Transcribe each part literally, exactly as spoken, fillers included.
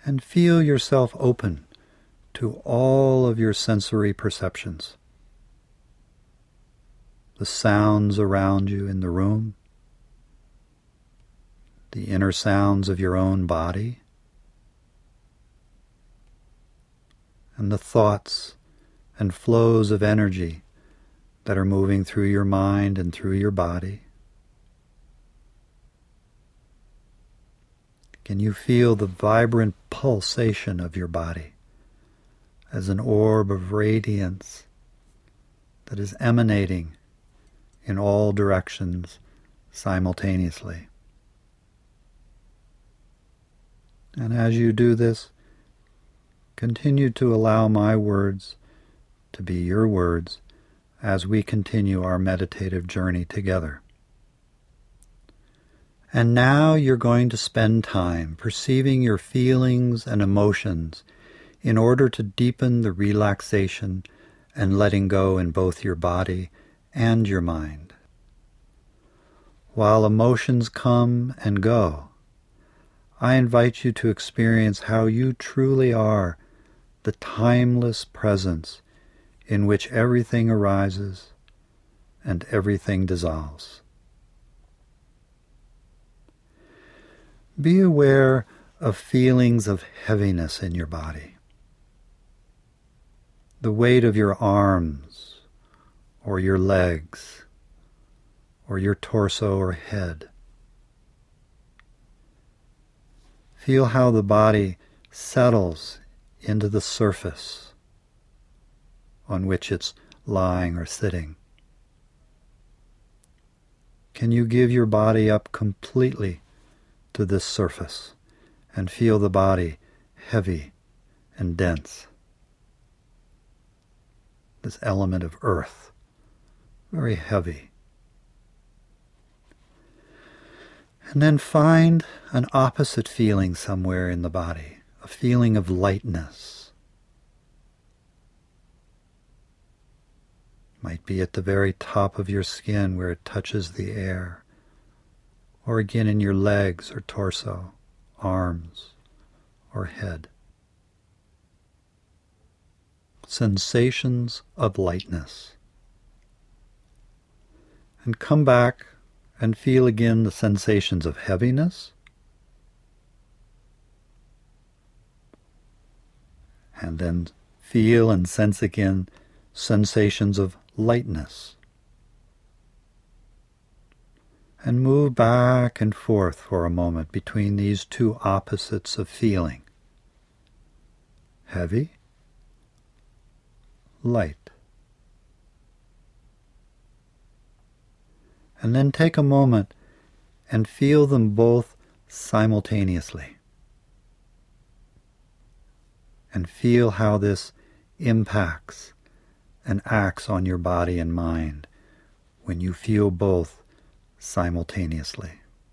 and feel yourself open to all of your sensory perceptions. The sounds around you in the room, the inner sounds of your own body, and the thoughts and flows of energy that are moving through your mind and through your body. Can you feel the vibrant pulsation of your body as an orb of radiance that is emanating in all directions simultaneously? And as you do this, continue to allow my words to be your words as we continue our meditative journey together. And now you're going to spend time perceiving your feelings and emotions in order to deepen the relaxation and letting go in both your body and your mind. While emotions come and go, I invite you to experience how you truly are the timeless presence in which everything arises and everything dissolves. Be aware of feelings of heaviness in your body. The weight of your arms, or your legs, or your torso or head. Feel how the body settles into the surface on which it's lying or sitting. Can you give your body up completely to this surface and feel the body heavy and dense? This element of earth, very heavy. And then find an opposite feeling somewhere in the body, a feeling of lightness. Might be at the very top of your skin where it touches the air, or again in your legs or torso, arms, or head. Sensations of lightness. And come back and feel again the sensations of heaviness, and then feel and sense again sensations of lightness. And move back and forth for a moment between these two opposites of feeling. Heavy, light. And then take a moment and feel them both simultaneously. And feel how this impacts and acts on your body and mind when you feel both simultaneously.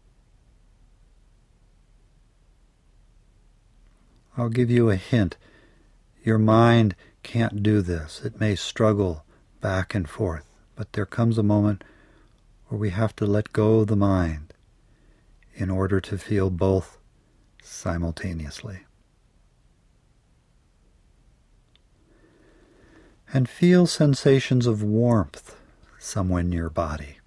I'll give you a hint. Your mind can't do this. It may struggle back and forth, but there comes a moment where we have to let go of the mind in order to feel both simultaneously. And feel sensations of warmth somewhere in your body.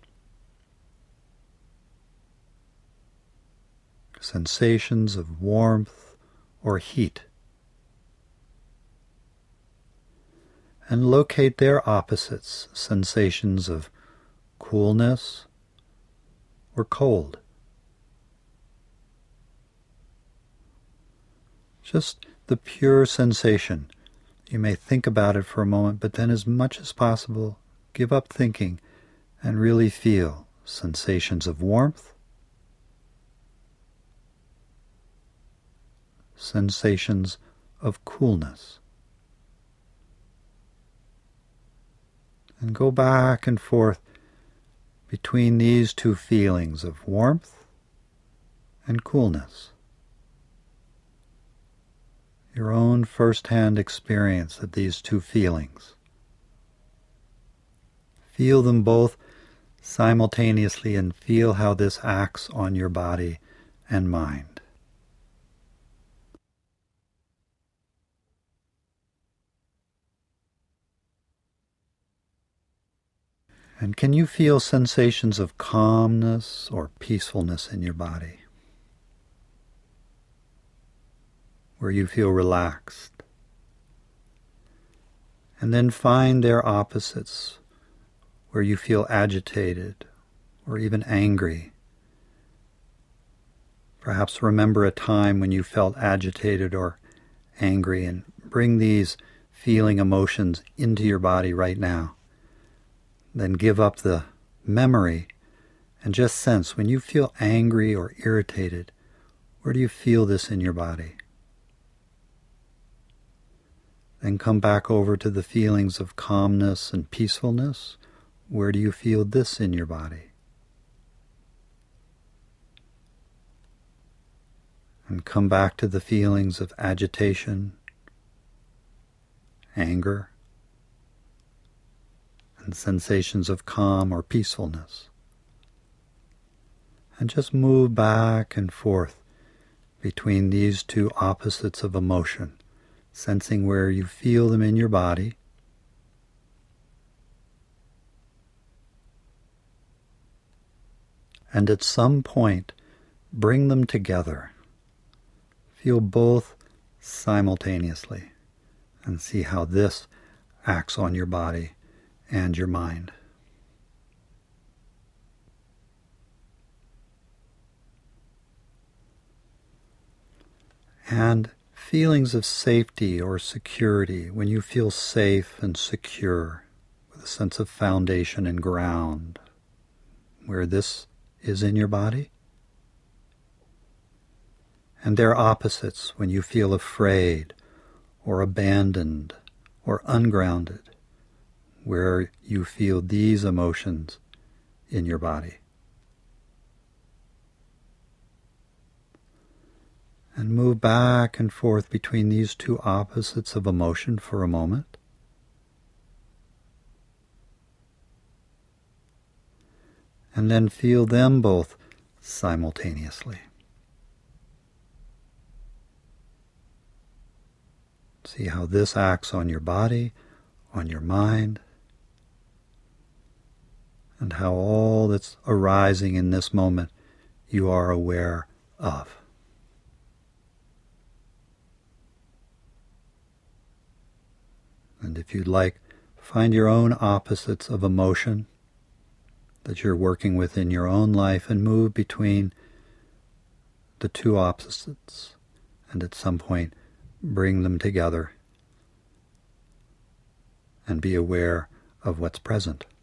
Sensations of warmth or heat. And locate their opposites, sensations of coolness or cold. Just the pure sensation. You may think about it for a moment, but then as much as possible, give up thinking and really feel sensations of warmth, sensations of coolness. And go back and forth between these two feelings of warmth and coolness. Your own first-hand experience of these two feelings. Feel them both simultaneously and feel how this acts on your body and mind. And can you feel sensations of calmness or peacefulness in your body, where you feel relaxed? And then find their opposites, where you feel agitated or even angry. Perhaps remember a time when you felt agitated or angry and bring these feeling emotions into your body right now. Then give up the memory and just sense when you feel angry or irritated, where do you feel this in your body? Then come back over to the feelings of calmness and peacefulness. Where do you feel this in your body? And come back to the feelings of agitation, anger, and sensations of calm or peacefulness. And just move back and forth between these two opposites of emotion, sensing where you feel them in your body. And at some point, bring them together. Feel both simultaneously and see how this acts on your body and your mind. And feelings of safety or security, when you feel safe and secure with a sense of foundation and ground, where this is in your body. And their opposites, when you feel afraid or abandoned or ungrounded, where you feel these emotions in your body. And move back and forth between these two opposites of emotion for a moment. And then feel them both simultaneously. See how this acts on your body, on your mind, and how all that's arising in this moment you are aware of. And if you'd like, find your own opposites of emotion that you're working with in your own life and move between the two opposites, and at some point bring them together and be aware of what's present.